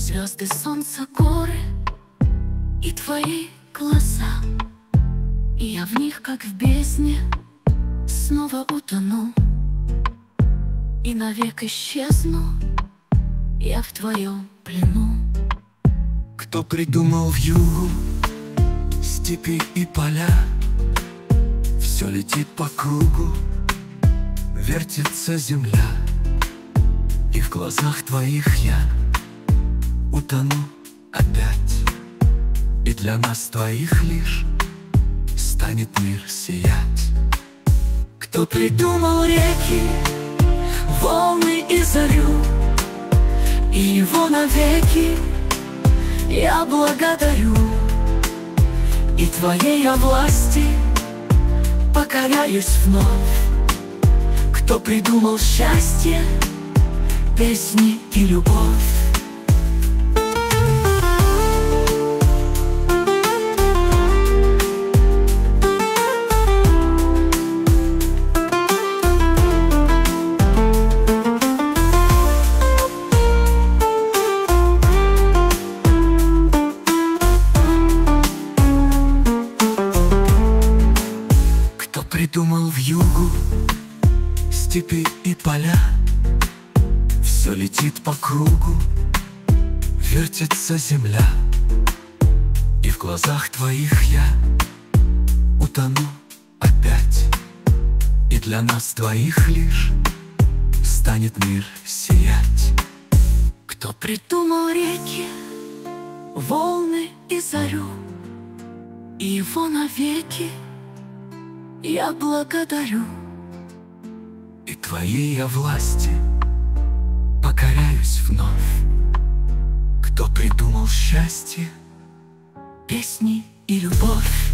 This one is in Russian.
Звезды, солнце, горы и твои глаза, и я в них, как в бездне, снова утону и навек исчезну я в твоем плену. Кто придумал вьюгу, степи и поля? Все летит по кругу, вертится земля, и в глазах твоих я утону опять. И для нас твоих лишь станет мир сиять. Кто придумал реки, волны и зарю, и его навеки я благодарю. И твоей я власти покоряюсь вновь. Кто придумал счастье, песни и любовь. Придумал вьюгу, степи и поля? Все летит по кругу, вертится земля, и в глазах твоих я утону опять. И для нас двоих лишь станет мир сиять. Кто придумал реки, волны и зарю, и его навеки я благодарю. И твоей я власти покоряюсь вновь. Кто придумал счастье, песни и любовь.